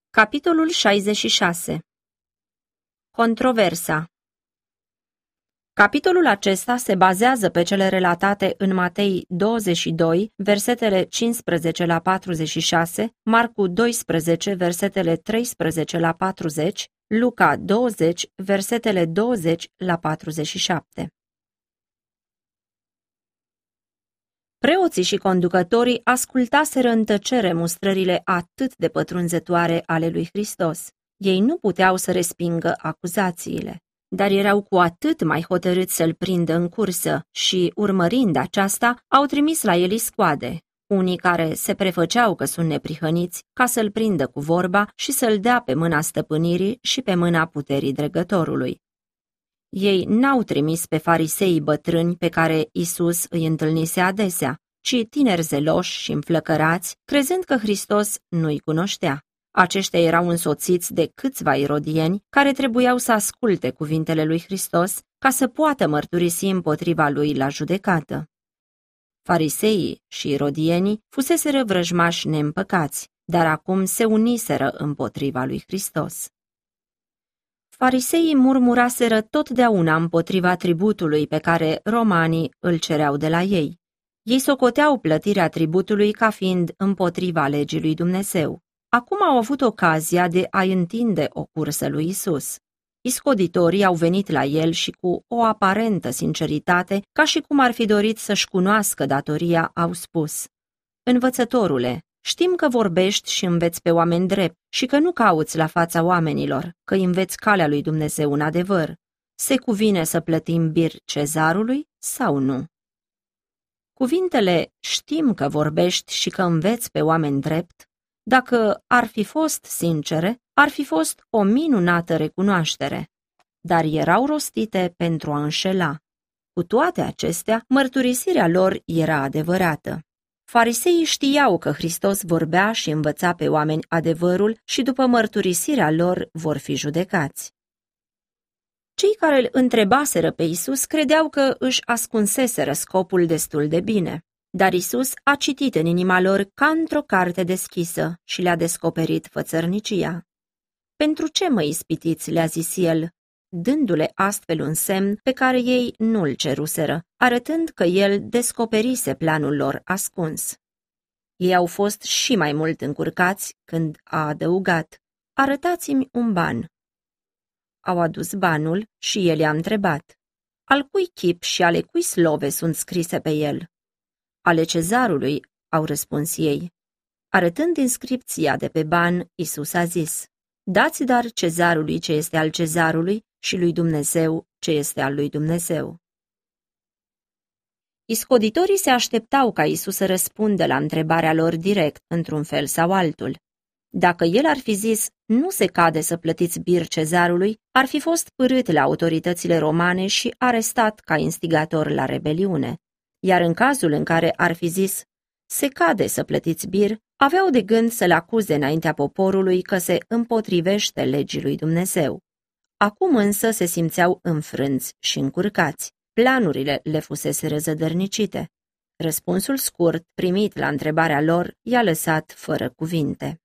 Capitolul 66. Controversa. Capitolul acesta se bazează pe cele relatate în Matei 22, versetele 15 la 46, Marcu 12, versetele 13 la 40, Luca 20, versetele 20 la 47. Preoții și conducătorii ascultaseră în tăcere mustrările atât de pătrunzătoare ale lui Hristos. Ei nu puteau să respingă acuzațiile, dar erau cu atât mai hotărâți să-l prindă în cursă și, urmărind aceasta, au trimis la el iscoade, unii care se prefăceau că sunt neprihăniți, ca să-l prindă cu vorba și să-l dea pe mâna stăpânirii și pe mâna puterii dregătorului. Ei n-au trimis pe fariseii bătrâni pe care Isus îi întâlnise adesea, ci tineri zeloși și înflăcărați, crezând că Hristos nu-i cunoștea. Aceștia erau însoțiți de câțiva irodieni care trebuiau să asculte cuvintele lui Hristos ca să poată mărturisi împotriva lui la judecată. Fariseii și irodienii fuseseră vrăjmași neîmpăcați, dar acum se uniseră împotriva lui Hristos. Fariseii murmuraseră totdeauna împotriva tributului pe care romanii îl cereau de la ei. Ei socoteau plătirea tributului ca fiind împotriva legii lui Dumnezeu. Acum au avut ocazia de a-i întinde o cursă lui Isus. Iscoditorii au venit la el și cu o aparentă sinceritate, ca și cum ar fi dorit să-și cunoască datoria, au spus: Învățătorule, știm că vorbești și înveți pe oameni drept și că nu cauți la fața oamenilor, că înveți calea lui Dumnezeu în adevăr. Se cuvine să plătim bir cezarului sau nu? Cuvintele știm că vorbești și că înveți pe oameni drept, dacă ar fi fost sincere, ar fi fost o minunată recunoaștere, dar erau rostite pentru a înșela. Cu toate acestea, mărturisirea lor era adevărată. Fariseii știau că Hristos vorbea și învăța pe oameni adevărul și după mărturisirea lor vor fi judecați. Cei care îl întrebaseră pe Isus credeau că își ascunseseră scopul destul de bine, dar Isus a citit în inima lor ca într-o carte deschisă și le-a descoperit fățărnicia. Pentru ce mă ispitiți, le-a zis el, dându-le astfel un semn pe care ei nu-l ceruseră, arătând că el descoperise planul lor ascuns. Ei au fost și mai mult încurcați când a adăugat: arătați-mi un ban. Au adus banul și el i-a întrebat: al cui chip și ale cui slove sunt scrise pe el? Ale cezarului, au răspuns ei. Arătând inscripția de pe ban, Isus a zis: dați dar cezarului ce este al cezarului și lui Dumnezeu ce este al lui Dumnezeu. Iscoditorii se așteptau ca Isus să răspundă la întrebarea lor direct, într-un fel sau altul. Dacă el ar fi zis: nu se cade să plătiți bir cezarului, ar fi fost pârât la autoritățile romane și arestat ca instigator la rebeliune. Iar în cazul în care ar fi zis: se cade să plătiți bir, aveau de gând să-l acuze înaintea poporului că se împotrivește legii lui Dumnezeu. Acum însă se simțeau înfrânți și încurcați. Planurile le fusese răzădărnicite. Răspunsul scurt, primit la întrebarea lor, i-a lăsat fără cuvinte.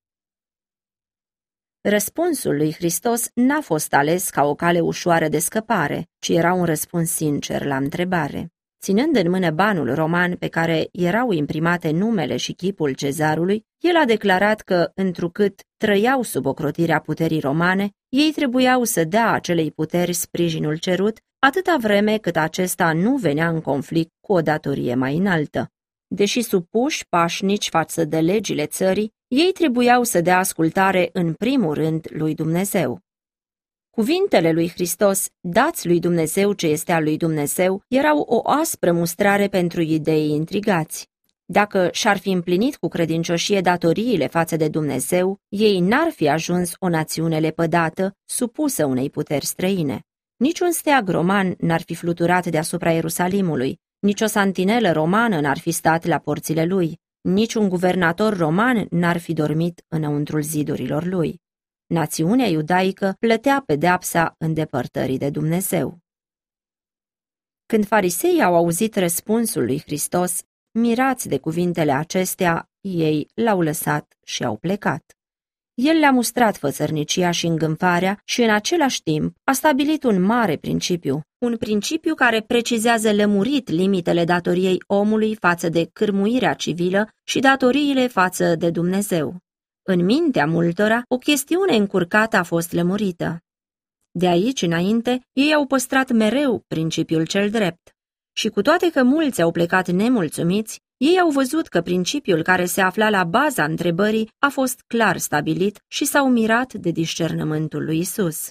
Răspunsul lui Hristos n-a fost ales ca o cale ușoară de scăpare, ci era un răspuns sincer la întrebare. Ținând în mână banul roman pe care erau imprimate numele și chipul cezarului, el a declarat că, întrucât trăiau sub ocrotirea puterii romane, ei trebuiau să dea acelei puteri sprijinul cerut, atâta vreme cât acesta nu venea în conflict cu o datorie mai înaltă. Deși supuși pașnici față de legile țării, ei trebuiau să dea ascultare în primul rând lui Dumnezeu. Cuvintele lui Hristos, dați lui Dumnezeu ce este al lui Dumnezeu, erau o aspră mustrare pentru iudeii intrigați. Dacă și-ar fi împlinit cu credincioșie datoriile față de Dumnezeu, ei n-ar fi ajuns o națiune lepădată, supusă unei puteri străine. Niciun steag roman n-ar fi fluturat deasupra Ierusalimului, nici o santinelă romană n-ar fi stat la porțile lui, niciun guvernator roman n-ar fi dormit înăuntrul zidurilor lui. Națiunea iudaică plătea pedeapsa îndepărtării de Dumnezeu. Când fariseii au auzit răspunsul lui Hristos, mirați de cuvintele acestea, ei l-au lăsat și au plecat. El le-a mustrat fățărnicia și îngânfarea și în același timp a stabilit un mare principiu, un principiu care precizează lămurit limitele datoriei omului față de cârmuirea civilă și datoriile față de Dumnezeu. În mintea multora, o chestiune încurcată a fost lămurită. De aici înainte, ei au păstrat mereu principiul cel drept. Și cu toate că mulți au plecat nemulțumiți, ei au văzut că principiul care se afla la baza întrebării a fost clar stabilit și s-au mirat de discernământul lui Isus.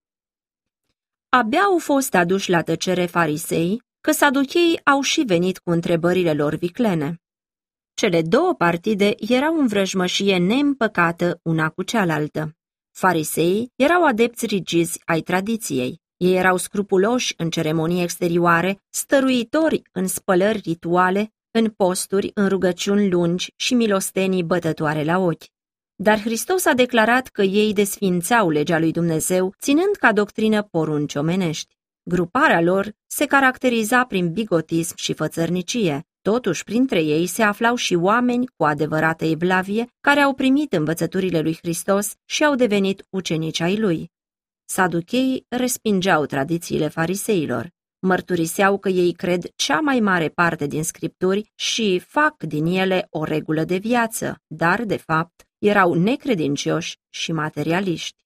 Abia au fost aduși la tăcere farisei, că saducheii au și venit cu întrebările lor viclene. Cele două partide erau în vrăjmășie neîmpăcată una cu cealaltă. Fariseii erau adepți rigizi ai tradiției. Ei erau scrupuloși în ceremonii exterioare, stăruitori în spălări rituale, în posturi, în rugăciuni lungi și milostenii bătătoare la ochi. Dar Hristos a declarat că ei desfințeau legea lui Dumnezeu, ținând ca doctrină porunci omenești. Gruparea lor se caracteriza prin bigotism și fățărnicie. Totuși, printre ei se aflau și oameni cu adevărată evlavie, care au primit învățăturile lui Hristos și au devenit ucenici ai lui. Saducheii respingeau tradițiile fariseilor. Mărturiseau că ei cred cea mai mare parte din scripturi și fac din ele o regulă de viață, dar, de fapt, erau necredincioși și materialiști.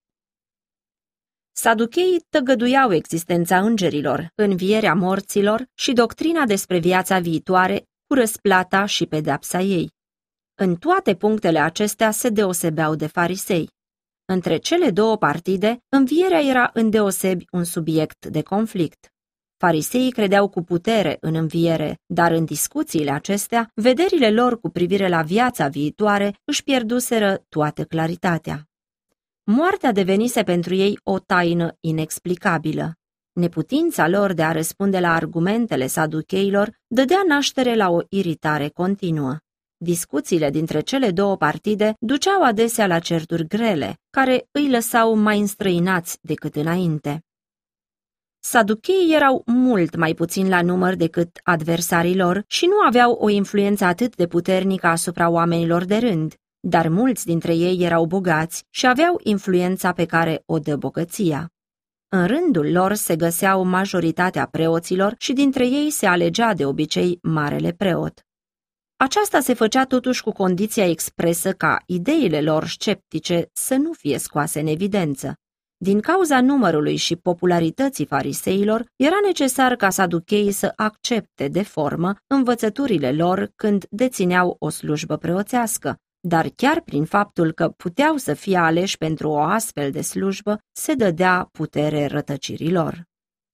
Saducheii tăgăduiau existența îngerilor, învierea morților și doctrina despre viața viitoare cu răsplata și pedeapsa ei. În toate punctele acestea se deosebeau de farisei. Între cele două partide, învierea era îndeosebi un subiect de conflict. Fariseii credeau cu putere în înviere, dar în discuțiile acestea, vederile lor cu privire la viața viitoare își pierduseră toată claritatea. Moartea devenise pentru ei o taină inexplicabilă. Neputința lor de a răspunde la argumentele saducheilor dădea naștere la o iritare continuă. Discuțiile dintre cele două partide duceau adesea la certuri grele, care îi lăsau mai înstrăinați decât înainte. Saducheii erau mult mai puțini la număr decât adversarii lor și nu aveau o influență atât de puternică asupra oamenilor de rând, dar mulți dintre ei erau bogați și aveau influența pe care o dă bogăția. În rândul lor se găseau majoritatea preoților și dintre ei se alegea de obicei marele preot. Aceasta se făcea totuși cu condiția expresă ca ideile lor sceptice să nu fie scoase în evidență. Din cauza numărului și popularității fariseilor, era necesar ca saducheii să accepte de formă învățăturile lor când dețineau o slujbă preoțească, dar chiar prin faptul că puteau să fie aleși pentru o astfel de slujbă, se dădea putere rătăcirilor.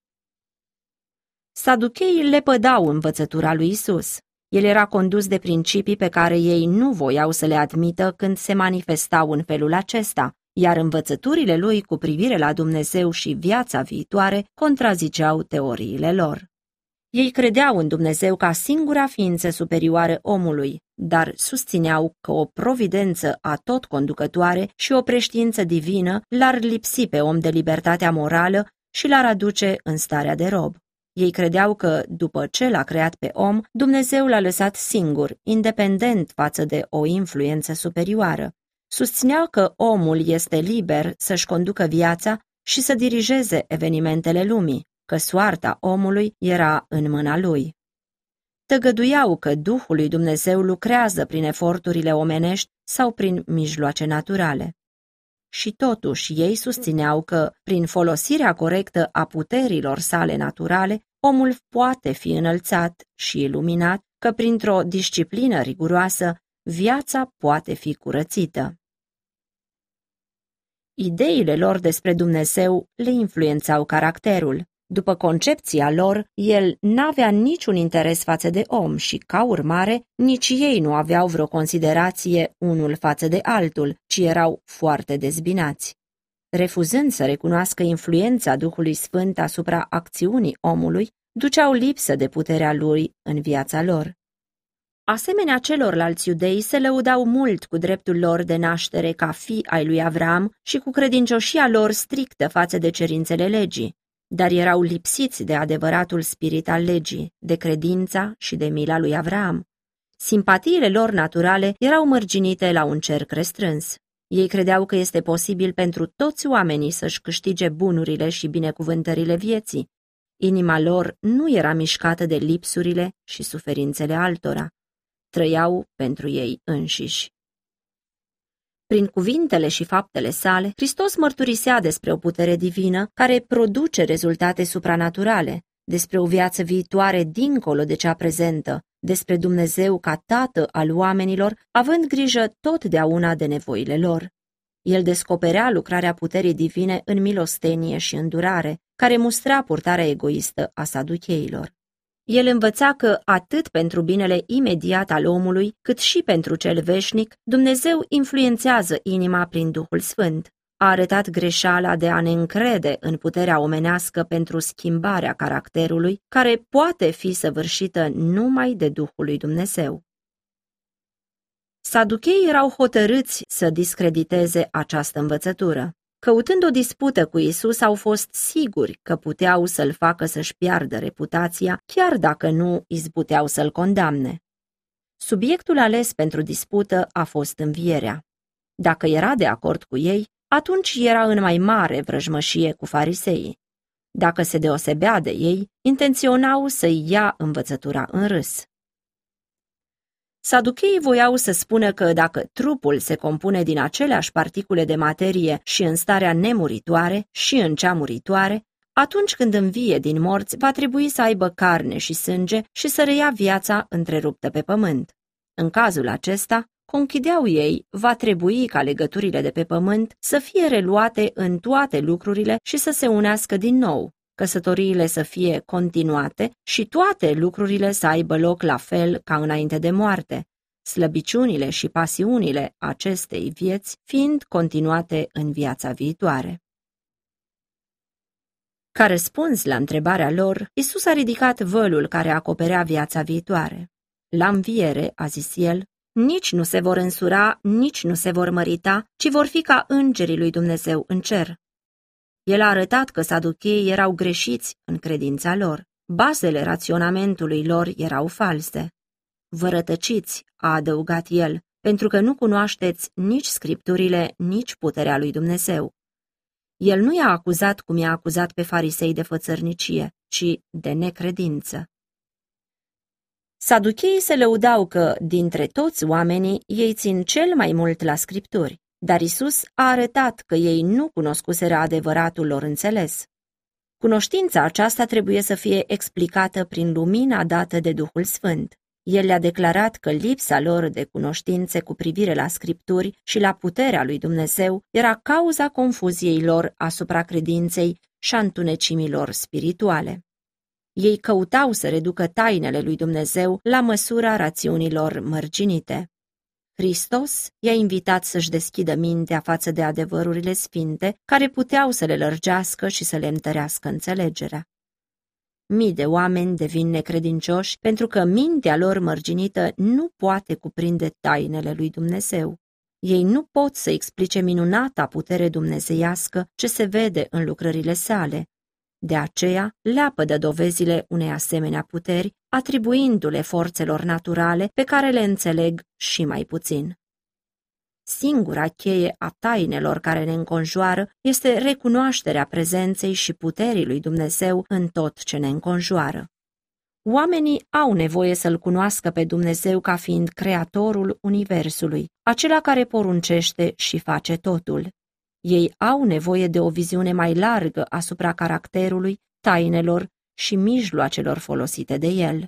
Saducheii lepădau învățătura lui Isus. El era condus de principii pe care ei nu voiau să le admită când se manifestau în felul acesta, iar învățăturile lui cu privire la Dumnezeu și viața viitoare contraziceau teoriile lor. Ei credeau în Dumnezeu ca singura ființă superioară omului, dar susțineau că o providență atotconducătoare și o preștiință divină l-ar lipsi pe om de libertatea morală și l-ar aduce în starea de rob. Ei credeau că, după ce l-a creat pe om, Dumnezeu l-a lăsat singur, independent față de o influență superioară. Susțineau că omul este liber să-și conducă viața și să dirigeze evenimentele lumii, că soarta omului era în mâna lui. Tăgăduiau că Duhul lui Dumnezeu lucrează prin eforturile omenești sau prin mijloace naturale. Și totuși ei susțineau că, prin folosirea corectă a puterilor sale naturale, omul poate fi înălțat și iluminat, că printr-o disciplină riguroasă, viața poate fi curățită. Ideile lor despre Dumnezeu le influențau caracterul. După concepția lor, el n-avea niciun interes față de om și, ca urmare, nici ei nu aveau vreo considerație unul față de altul, ci erau foarte dezbinați. Refuzând să recunoască influența Duhului Sfânt asupra acțiunii omului, duceau lipsă de puterea lui în viața lor. Asemenea celorlalți iudei se lăudau mult cu dreptul lor de naștere ca fii ai lui Avram și cu credincioșia lor strictă față de cerințele legii, dar erau lipsiți de adevăratul spirit al legii, de credința și de mila lui Avram. Simpatiile lor naturale erau mărginite la un cerc restrâns. Ei credeau că este posibil pentru toți oamenii să-și câștige bunurile și binecuvântările vieții. Inima lor nu era mișcată de lipsurile și suferințele altora. Trăiau pentru ei înșiși. Prin cuvintele și faptele sale, Hristos mărturisea despre o putere divină care produce rezultate supranaturale, despre o viață viitoare dincolo de cea prezentă, despre Dumnezeu ca Tată al oamenilor, având grijă totdeauna de nevoile lor. El descoperea lucrarea puterii divine în milostenie și îndurare, care mustra purtarea egoistă a saducheilor. El învăța că, atât pentru binele imediat al omului, cât și pentru cel veșnic, Dumnezeu influențează inima prin Duhul Sfânt. A arătat greșeala de a ne încrede în puterea omenească pentru schimbarea caracterului, care poate fi săvârșită numai de Duhul lui Dumnezeu. Saducheii erau hotărâți să discrediteze această învățătură. Căutând o dispută cu Isus, au fost siguri că puteau să-l facă să-și piardă reputația, chiar dacă nu izbuteau să-l condamne. Subiectul ales pentru dispută a fost învierea. Dacă era de acord cu ei, atunci era în mai mare vrăjmășie cu fariseii. Dacă se deosebea de ei, intenționau să-i ia învățătura în râs. Saducheii voiau să spună că dacă trupul se compune din aceleași particule de materie și în starea nemuritoare și în cea muritoare, atunci când învie din morți va trebui să aibă carne și sânge și să reia viața întreruptă pe pământ. În cazul acesta, conchideau ei, va trebui ca legăturile de pe pământ să fie reluate în toate lucrurile și să se unească din nou, căsătoriile să fie continuate și toate lucrurile să aibă loc la fel ca înainte de moarte, slăbiciunile și pasiunile acestei vieți fiind continuate în viața viitoare. Ca răspuns la întrebarea lor, Isus a ridicat vălul care acoperea viața viitoare. La înviere, a zis el, nici nu se vor însura, nici nu se vor mărita, ci vor fi ca îngerii lui Dumnezeu în cer. El a arătat că saducheii erau greșiți în credința lor. Bazele raționamentului lor erau false. Vă rătăciți, a adăugat el, pentru că nu cunoașteți nici scripturile, nici puterea lui Dumnezeu. El nu i-a acuzat cum i-a acuzat pe farisei de fățărnicie, ci de necredință. Saducheii se lăudau că, dintre toți oamenii, ei țin cel mai mult la scripturi, dar Isus a arătat că ei nu cunoscuseră adevăratul lor înțeles. Cunoștința aceasta trebuie să fie explicată prin lumina dată de Duhul Sfânt. El le-a declarat că lipsa lor de cunoștințe cu privire la scripturi și la puterea lui Dumnezeu era cauza confuziei lor asupra credinței și a întunecimilor spirituale. Ei căutau să reducă tainele lui Dumnezeu la măsura rațiunilor mărginite. Hristos i-a invitat să-și deschidă mintea față de adevărurile sfinte care puteau să le lărgească și să le întărească înțelegerea. Mii de oameni devin necredincioși pentru că mintea lor mărginită nu poate cuprinde tainele lui Dumnezeu. Ei nu pot să explice minunata putere dumnezeiască ce se vede în lucrările sale. De aceea leapădă dovezile unei asemenea puteri, atribuindu-le forțelor naturale pe care le înțeleg și mai puțin. Singura cheie a tainelor care ne înconjoară este recunoașterea prezenței și puterii lui Dumnezeu în tot ce ne înconjoară. Oamenii au nevoie să-L cunoască pe Dumnezeu ca fiind creatorul universului, acela care poruncește și face totul. Ei au nevoie de o viziune mai largă asupra caracterului, tainelor și mijloacelor folosite de El.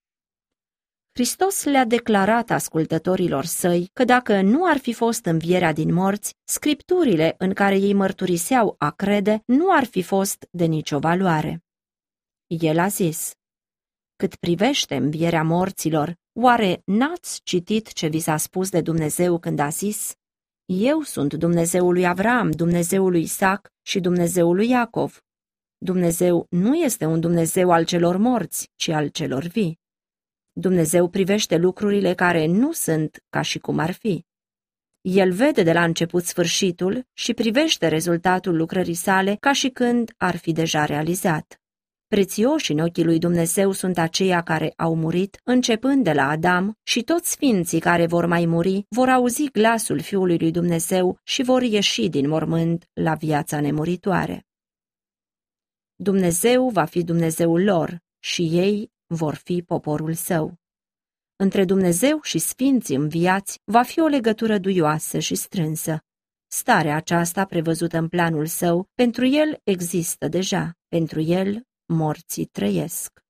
Hristos le-a declarat ascultătorilor săi că dacă nu ar fi fost învierea din morți, scripturile în care ei mărturiseau a crede nu ar fi fost de nicio valoare. El a zis: cât privește învierea morților, oare n-ați citit ce vi s-a spus de Dumnezeu când a zis: eu sunt Dumnezeul lui Avram, Dumnezeul lui Isaac și Dumnezeul lui Iacov. Dumnezeu nu este un Dumnezeu al celor morți, ci al celor vii. Dumnezeu privește lucrurile care nu sunt ca și cum ar fi. El vede de la început sfârșitul și privește rezultatul lucrării sale ca și când ar fi deja realizat. Prețioși în ochii lui Dumnezeu sunt aceia care au murit, începând de la Adam, și toți sfinții care vor mai muri vor auzi glasul Fiului lui Dumnezeu și vor ieși din mormânt la viața nemuritoare. Dumnezeu va fi Dumnezeul lor și ei vor fi poporul său. Între Dumnezeu și sfinții înviați va fi o legătură duioasă și strânsă. Starea aceasta, prevăzută în planul său, pentru el există deja, pentru el morții trăiesc.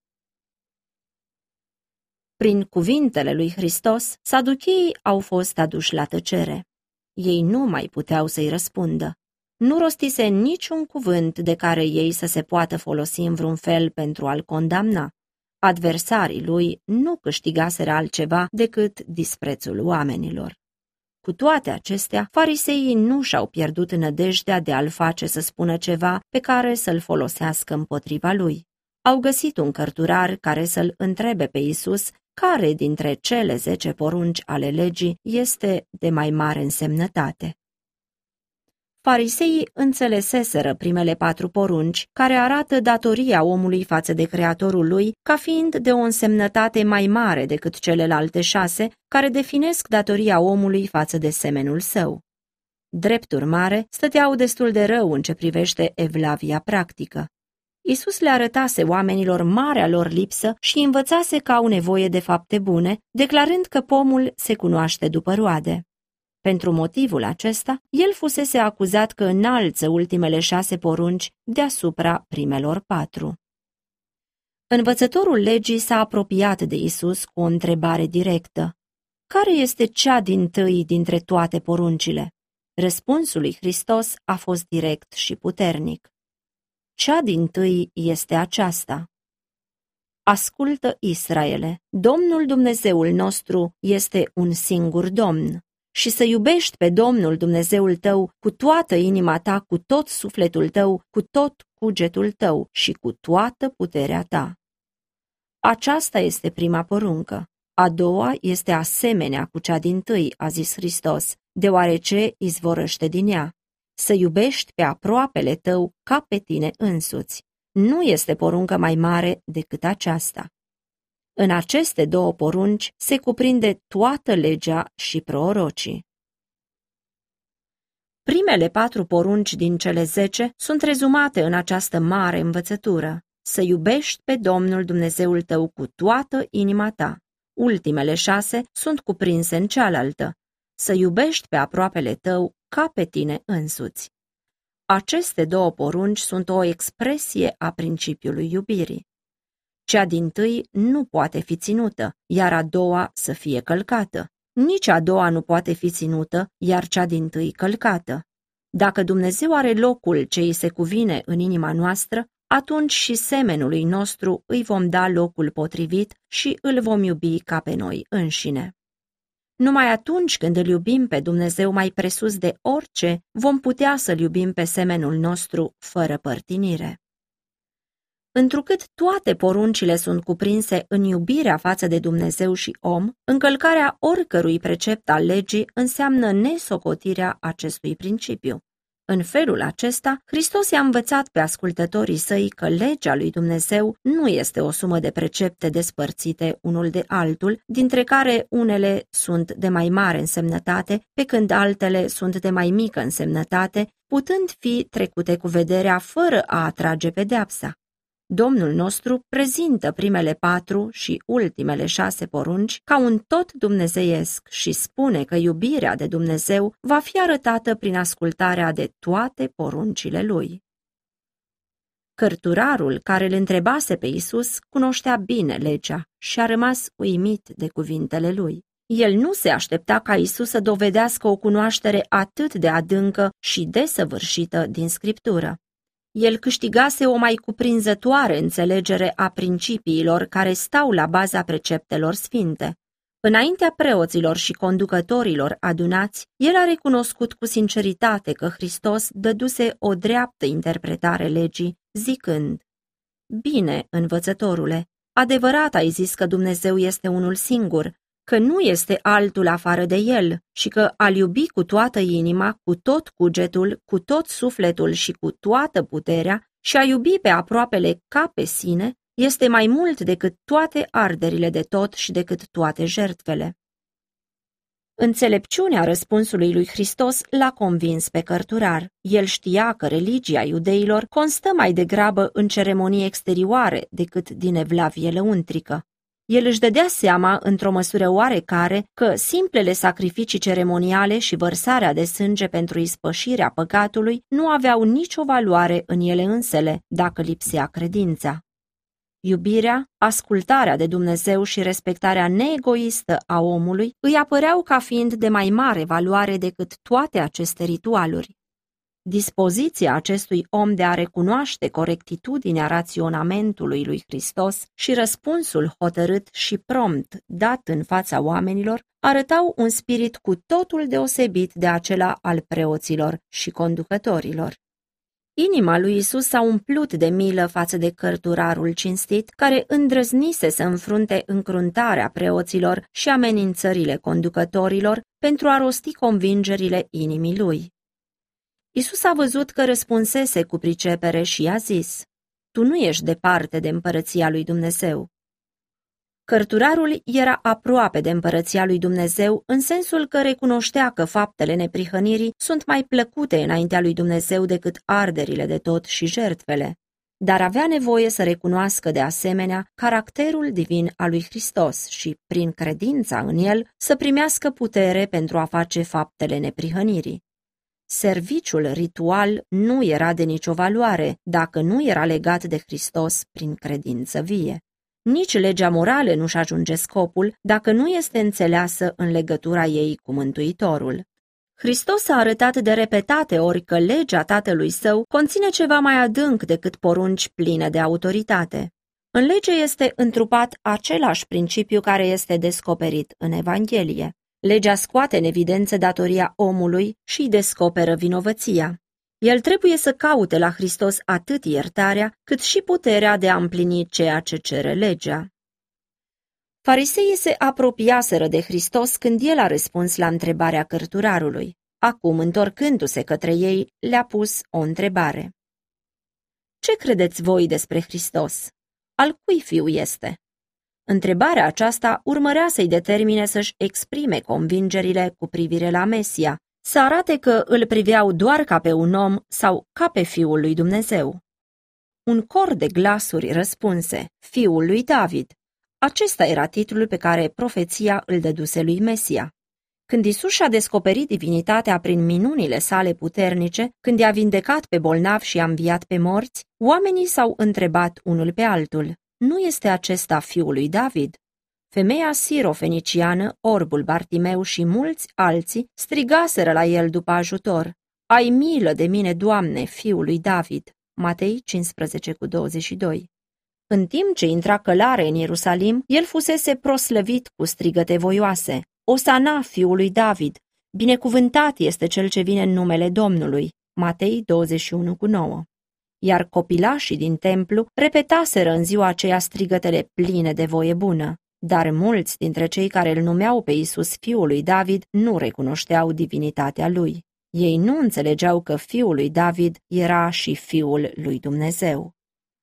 Prin cuvintele lui Hristos, saducheii au fost aduși la tăcere. Ei nu mai puteau să-i răspundă. Nu rostise niciun cuvânt de care ei să se poată folosi în vreun fel pentru a-l condamna. Adversarii lui nu câștigaseră altceva decât disprețul oamenilor. Cu toate acestea, fariseii nu și-au pierdut nădejdea de a-l face să spună ceva pe care să-l folosească împotriva lui. Au găsit un cărturar care să-l întrebe pe Iisus care dintre cele 10 porunci ale legii este de mai mare însemnătate. Fariseii înțeleseseră primele 4 porunci, care arată datoria omului față de Creatorul lui ca fiind de o însemnătate mai mare decât celelalte 6, care definesc datoria omului față de semenul său. Drept urmare, stăteau destul de rău în ce privește evlavia practică. Iisus le arătase oamenilor marea lor lipsă și învățase că au nevoie de fapte bune, declarând că pomul se cunoaște după roade. Pentru motivul acesta, el fusese acuzat că înalță ultimele 6 porunci deasupra primelor 4. Învățătorul legii s-a apropiat de Iisus cu o întrebare directă. Care este cea dintâi dintre toate poruncile? Răspunsul lui Hristos a fost direct și puternic. Cea dintâi este aceasta. Ascultă, Israele, Domnul Dumnezeul nostru este un singur Domn. Și să iubești pe Domnul Dumnezeul tău cu toată inima ta, cu tot sufletul tău, cu tot cugetul tău și cu toată puterea ta. Aceasta este prima poruncă. A doua este asemenea cu cea dintâi, a zis Hristos, deoarece izvorăște din ea. Să iubești pe aproapele tău ca pe tine însuți. Nu este poruncă mai mare decât aceasta. În aceste 2 porunci se cuprinde toată legea și prorocii. Primele 4 porunci din cele 10 sunt rezumate în această mare învățătură. Să iubești pe Domnul Dumnezeul tău cu toată inima ta. Ultimele 6 sunt cuprinse în cealaltă. Să iubești pe aproapele tău ca pe tine însuți. Aceste 2 porunci sunt o expresie a principiului iubirii. Cea dintâi nu poate fi ținută, iar a doua să fie călcată. Nici a doua nu poate fi ținută, iar cea dintâi călcată. Dacă Dumnezeu are locul ce îi se cuvine în inima noastră, atunci și semenului nostru îi vom da locul potrivit și îl vom iubi ca pe noi înșine. Numai atunci când îl iubim pe Dumnezeu mai presus de orice, vom putea să-l iubim pe semenul nostru fără părtinire. Întrucât toate poruncile sunt cuprinse în iubirea față de Dumnezeu și om, încălcarea oricărui precept al legii înseamnă nesocotirea acestui principiu. În felul acesta, Hristos i-a învățat pe ascultătorii săi că legea lui Dumnezeu nu este o sumă de precepte despărțite unul de altul, dintre care unele sunt de mai mare însemnătate, pe când altele sunt de mai mică însemnătate, putând fi trecute cu vederea fără a atrage pedeapsa. Domnul nostru prezintă primele 4 și ultimele 6 porunci ca un tot dumnezeiesc și spune că iubirea de Dumnezeu va fi arătată prin ascultarea de toate poruncile lui. Cărturarul care îl întrebase pe Iisus cunoștea bine legea și a rămas uimit de cuvintele lui. El nu se aștepta ca Iisus să dovedească o cunoaștere atât de adâncă și desăvârșită din Scriptură. El câștigase o mai cuprinzătoare înțelegere a principiilor care stau la baza preceptelor sfinte. Înaintea preoților și conducătorilor adunați, el a recunoscut cu sinceritate că Hristos dăduse o dreaptă interpretare legii, zicând: Bine, învățătorule, adevărat ai zis că Dumnezeu este unul singur, că nu este altul afară de el și că a-L iubi cu toată inima, cu tot cugetul, cu tot sufletul și cu toată puterea și a iubi pe aproapele ca pe sine este mai mult decât toate arderile de tot și decât toate jertfele. Înțelepciunea răspunsului lui Hristos l-a convins pe cărturar. El știa că religia iudeilor constă mai degrabă în ceremonii exterioare decât din evlavie lăuntrică. El își dădea seama, într-o măsură oarecare, că simplele sacrificii ceremoniale și vărsarea de sânge pentru ispășirea păcatului nu aveau nicio valoare în ele însele, dacă lipsea credința. Iubirea, ascultarea de Dumnezeu și respectarea neegoistă a omului îi apăreau ca fiind de mai mare valoare decât toate aceste ritualuri. Dispoziția acestui om de a recunoaște corectitudinea raționamentului lui Hristos și răspunsul hotărât și prompt dat în fața oamenilor arătau un spirit cu totul deosebit de acela al preoților și conducătorilor. Inima lui Isus s-a umplut de milă față de cărturarul cinstit, care îndrăznise să înfrunte încruntarea preoților și amenințările conducătorilor pentru a rosti convingerile inimii lui. Isus a văzut că răspunsese cu pricepere și i-a zis: „Tu nu ești departe de împărăția lui Dumnezeu.” Cărturarul era aproape de împărăția lui Dumnezeu în sensul că recunoștea că faptele neprihănirii sunt mai plăcute înaintea lui Dumnezeu decât arderile de tot și jertfele, dar avea nevoie să recunoască de asemenea caracterul divin al lui Hristos și, prin credința în el, să primească putere pentru a face faptele neprihănirii. Serviciul ritual nu era de nicio valoare dacă nu era legat de Hristos prin credință vie. Nici legea morală nu-și ajunge scopul dacă nu este înțeleasă în legătura ei cu Mântuitorul. Hristos a arătat de repetate ori că legea Tatălui Său conține ceva mai adânc decât porunci pline de autoritate. În lege este întrupat același principiu care este descoperit în Evanghelie. Legea scoate în evidență datoria omului și îi descoperă vinovăția. El trebuie să caute la Hristos atât iertarea, cât și puterea de a împlini ceea ce cere legea. Fariseii se apropiaseră de Hristos când el a răspuns la întrebarea cărturarului. Acum, întorcându-se către ei, le-a pus o întrebare. „Ce credeți voi despre Hristos? Al cui fiu este?” Întrebarea aceasta urmărea să-i determine să-și exprime convingerile cu privire la Mesia, să arate că îl priveau doar ca pe un om sau ca pe Fiul lui Dumnezeu. Un cor de glasuri răspunse: „Fiul lui David.” Acesta era titlul pe care profeția îl dăduse lui Mesia. Când Isus și-a descoperit divinitatea prin minunile sale puternice, când i-a vindecat pe bolnavi și i-a înviat pe morți, oamenii s-au întrebat unul pe altul: „Nu este acesta Fiul lui David?” Femeia sirofeniciană, orbul Bartimeu și mulți alții strigaseră la el după ajutor: „Ai milă de mine, Doamne, Fiul lui David.” Matei 15:22. În timp ce intra călare în Ierusalim, el fusese proslăvit cu strigăte voioase: „Osana, Fiul lui David! Binecuvântat este cel ce vine în numele Domnului.” Matei 21:9. Iar copilașii din templu repetaseră în ziua aceea strigătele pline de voie bună. Dar mulți dintre cei care îl numeau pe Iisus Fiul lui David nu recunoșteau divinitatea lui. Ei nu înțelegeau că Fiul lui David era și Fiul lui Dumnezeu.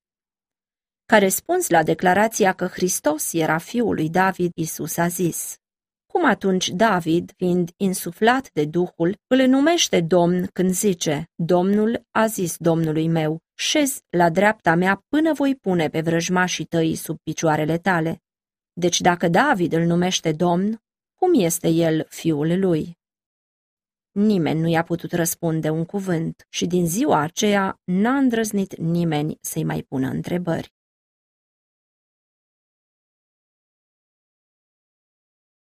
Ca răspuns la declarația că Hristos era Fiul lui David, Iisus a zis: „Cum atunci David, fiind insuflat de Duhul, îl numește Domn când zice: Domnul a zis Domnului meu: șezi la dreapta mea până voi pune pe vrăjmașii tăi sub picioarele tale.” Deci dacă David îl numește Domn, cum este el fiul lui? Nimeni nu i-a putut răspunde un cuvânt și din ziua aceea n-a îndrăznit nimeni să-i mai pună întrebări.